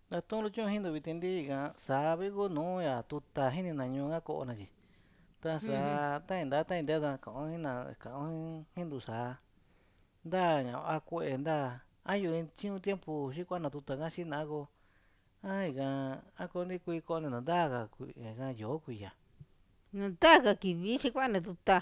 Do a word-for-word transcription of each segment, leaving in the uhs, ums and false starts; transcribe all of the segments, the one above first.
Ndatón lu chón jindu vitendi ka sabe go no ya tuta jini na ñoo nga ko'o na chi ta Ujú. sa ta inda ta inda da ka jina ka jindu sa nda ña a kue'e nda ayo chiun tiempo xi kuana tuta ka xina go ai ka ako ni kui kone na nda ka ka yo kuiya Nuntaga kivi xikuana tuta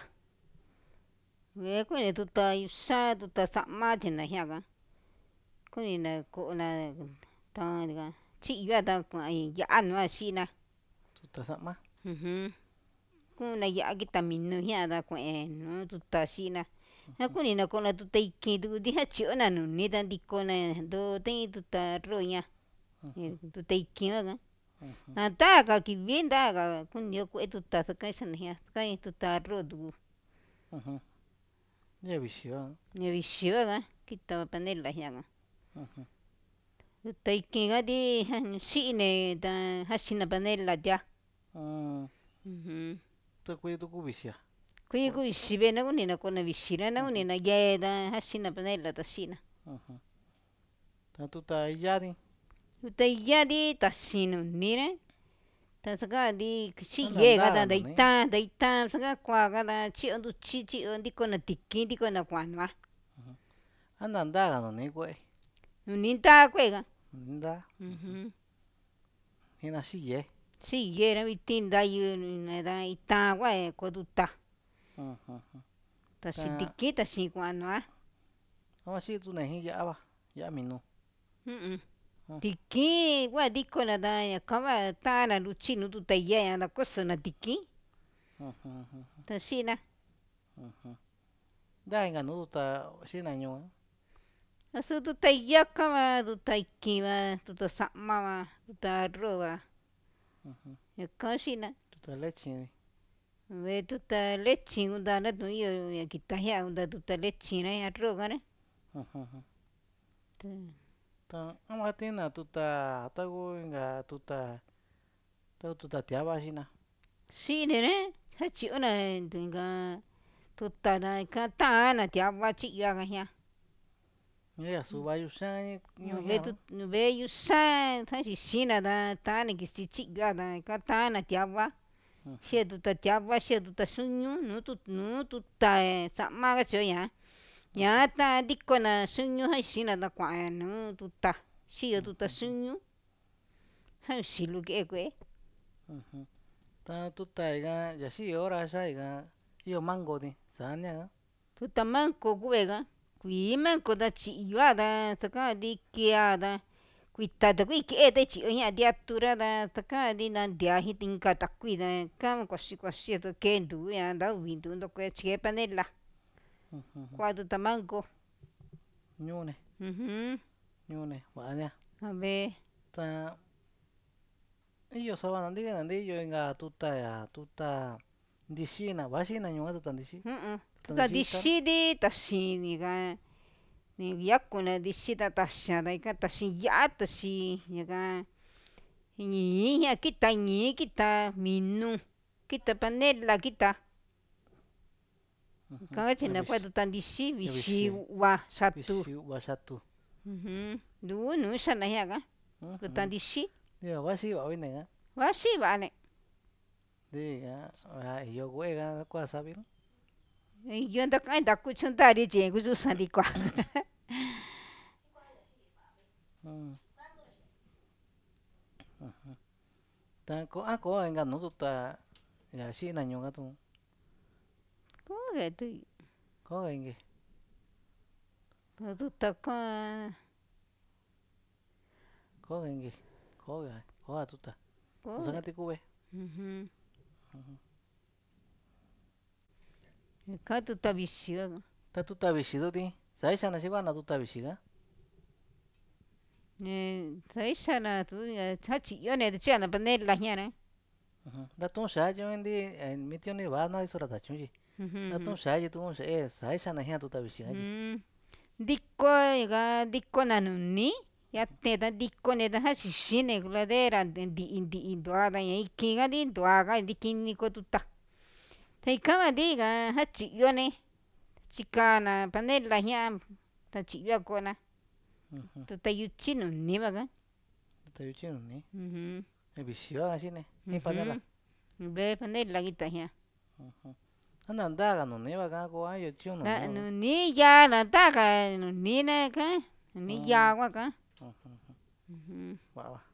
ve kuni tuta yuxa tuta sama china jiaga kuni na ko'ona ta chi'ya ta kuan ya'a nua xina tuta sama ujun kuna ya'a kita minu jiaa ra kue'e nuu tuta xina ja kuni na ko'ona tuta ikin tuku tyio'na nuni ta ntikona ndo in tuta arroz ña tuta ikin hua'a ka taaka kivi ntaga kunio kue'e tuta sakaxina jia saka tuta arroz tuku ujú ya vixi va ña vixi hua'a ka kita panela jia'ka ujú tuta ikin kati xi'ine ta jaxina panela tia mm ujú ta kui tuku vixia kui ku vixi ve na kuni na ko'ona vixi ra na kuni na yee ta jaxina panela ta xi'ina ujú ta tuta ya'a ni tuta ya'a taxi nuni ra ta sakati anda xi'iyee ka nda ta ka nta nuni ita nta ita saka kua ka ta tyi'yo ntutyi tyi'yo ntikona tikin ntikona kuanu'a anda nda ka nuni kue'e nuni ntaa kue'e ka nda ujú jina xi'ye xi'ye ra viti ntayu ta ita kua koo tuta ujú taxi ta tikin taxi kuanu'a kua xi tune jin ya'a va ya'a minu ujú tikin kua ntikona ta ñaka hua ta'ana lutyi nuu tuta ya'a ña kosona tikin ujú ujú ta xi'ina ujú nta inka nuu tuta xina ñuu asu tuta ya'a kava tuta ikin va tuta sama va tuta arroz va ñaka xi'ina tuta lechi ve tuta lechi kunta natuun iyo ña kita jia kunta tuta lechi ra arroz ka'ra ujú ta ama tina tuta taku inka tuta taku tuta tiava xina xi'ine ra satyiona inka tuta ta ika ta'ana tiava tyi'yoa ka jia ña suva yuxan ñuu ve jia'nu ve yuxa saxixina ta ta'ani kisi tyi'yoa ta ika ta'ana tiava xee tuta tiava xee tuta suñu nuu nu tuta sama katyi ña ñaa ta ntikona suñu jaxina ta kua'a nuu tuta xiyo tuta suñu javixi lu ke'e ku'e ujú ta tuta ika ya xiyo hora xa ika iyo mango ni sania'ka tuta mango ku'e ka kuii mango ta tyiyoa ta sakati kea ta kuita takui ke'e ta ityiyo jia ntiatura ta sakati nantia inka takui ta ika kuaxi kuaxi kee ntuu ña nta uvi ntuu ntoko tyike panela kua tuta mango ñu'une ujú ñu'une va'ania ave ta iyo sava ntikana ntiyo inka tuta ya tuta ntixina vaxina ñuu tuta ndixi u'un tuta tuta ndixi ita ndixi ti taxi ka ni yakuna ndixi ta taxia ta ika taxi ya'a taxi ñaka ñi'i jia kita ñi'i kita minu kita panela kita ika katyina kua tuta ndixi vixi u'va xatu vixi u'va xatu ujú ntuu nu xana jia'ka tuta ndixi iyo vaxi va'a vine ka vaxi va'a ne ntiika iyo ku'e ka kua savi nu iyo ntaka ntaku tyuntari tyi kususa ntikua ta ko a ko inka nuu tuta ya xina ñuu ka tuun ko'e tu ko'ka inke tuta kaa ko'ka inke ko'ka ko'ka tuta kusakati ku've ujú ika tuta vixi ka ta tuta vixi tuti saixana xikuana tuta vixi ka ne saixana tu satyiyona tyíana panela jia'ra ntatun xaa tyo nti mitiun ni va'a nadiso ra tatyu tyi ntatun xaa tyi tu'un s'e saixana jia tuta vixi ka tyi ntiko ka ntikona nuni yate ta ntikone ta jaxixine coladera nti'i nti'i ntua ta ña ikin ka ti ntua ka ntikini koo tuta ta ika hua ntiika satyiyone tyikana panela jia ta tyiyoa kona tuta yutyi nuni va ka tayu chinuni ujun vixia xhine ni panela ve panela kita jian ujun anda ndaga nuni va'a ngua yo chún nda nuni nuni ya'a nandaka nuni neka ni ya'a hua ka ujun ujun va'a va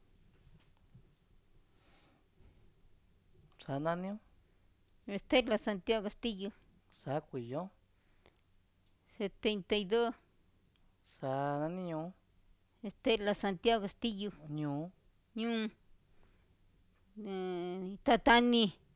sananio Estela Santiago Castillo sa kuiyo setenta y dos sa naniño Estela Santiago Castillo ñuu ñuu eh, Tatani